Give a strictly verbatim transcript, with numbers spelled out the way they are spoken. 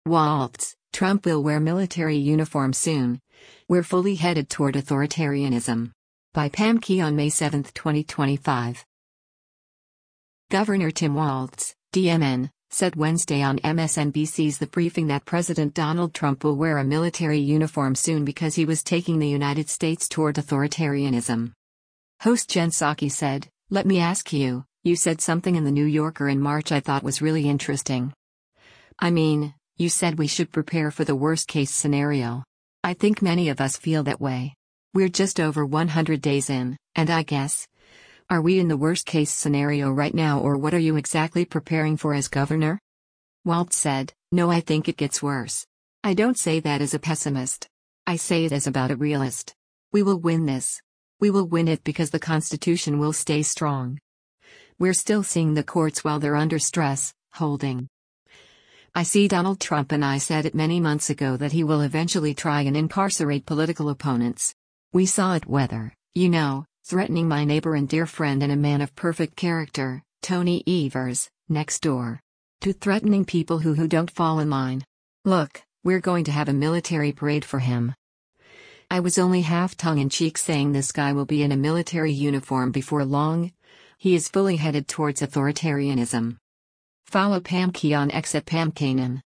Waltz, Trump will wear military uniform soon. We're fully headed toward authoritarianism. By Pam Key on May seventh, twenty twenty-five. Governor Tim Waltz, D M N, said Wednesday on M S N B C's The Briefing that President Donald Trump will wear a military uniform soon because he was taking the United States toward authoritarianism. Host Jen Psaki said, "Let me ask you, you said something in The New Yorker in March I thought was really interesting. I mean, you said we should prepare for the worst-case scenario. I think many of us feel that way. We're just over one hundred days in, and I guess, are we in the worst-case scenario right now, or what are you exactly preparing for as governor?" Waltz said, "No, I think it gets worse. I don't say that as a pessimist. I say it as about a realist. We will win this. We will win it because the Constitution will stay strong. We're still seeing the courts while they're under stress, holding. I see Donald Trump, and I said it many months ago that he will eventually try and incarcerate political opponents. We saw it whether, you know, threatening my neighbor and dear friend and a man of perfect character, Tony Evers, next door, to threatening people who, who don't fall in line. Look, we're going to have a military parade for him." I was only half tongue-in-cheek saying this guy will be in a military uniform before long. He is fully headed towards authoritarianism. Follow Pam Key on X at Pam Kanan.